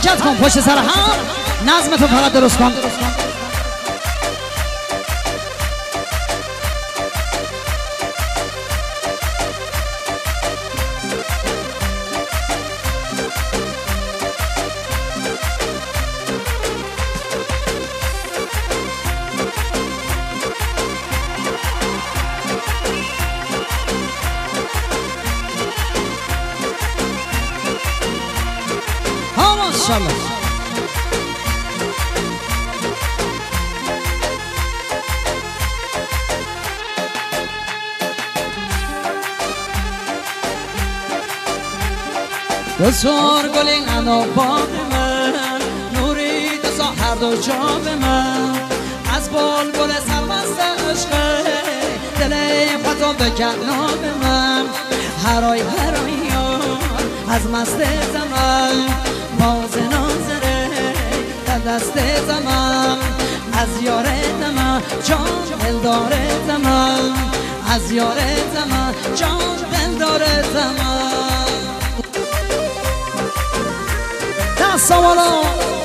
حرکت کن پشت سر هم نظم تو فقط درست کن ماشاءالله بسار گلی انا باغ من نوری دو هر دو جاب من از بال گل سرمست عشقه دلیم خطا بکن نام من هرای از مست زمان باز نازره دست زمان از یار زمان جان دلدار زمان از یار زمان جان دلدار زمان دست بالا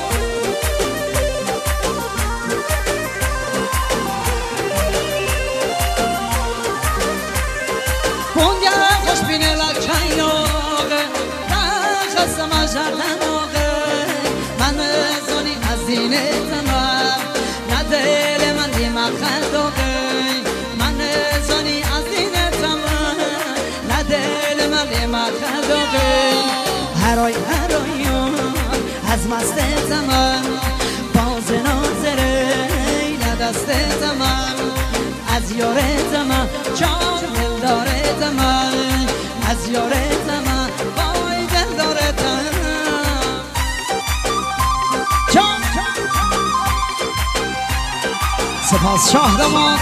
کنگر خوش بینه لکن آقه خستم جردن آقه من زانی از دینه زمان نه دل من دیمه خند آقه من زانی از دینه زمان نه دل من دیمه خند آقه هرای از مست زمان باز ناظره دست زمان از یار زمان جان دلدار زمان از یار زمان وای دلدار زمان جان سپاس شاهرمان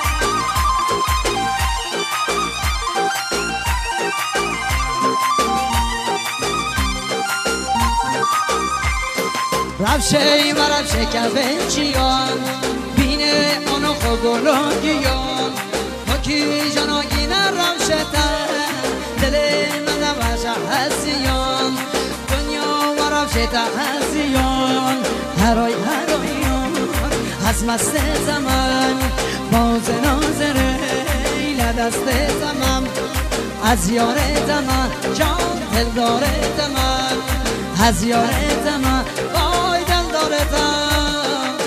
رفشه و رفشه که چیان بینه آنو خوگلوگیان مکی جاناگی نرفشه دل من نوشه هستیان دنیا و رفشه هستیان هرایان از مست زمان باز ناظره دست زمان از یار زمان جان دلدار زمان از یار زمان وای دلدار زمان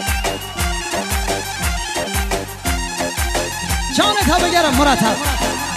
جانت ها بگرم مرتب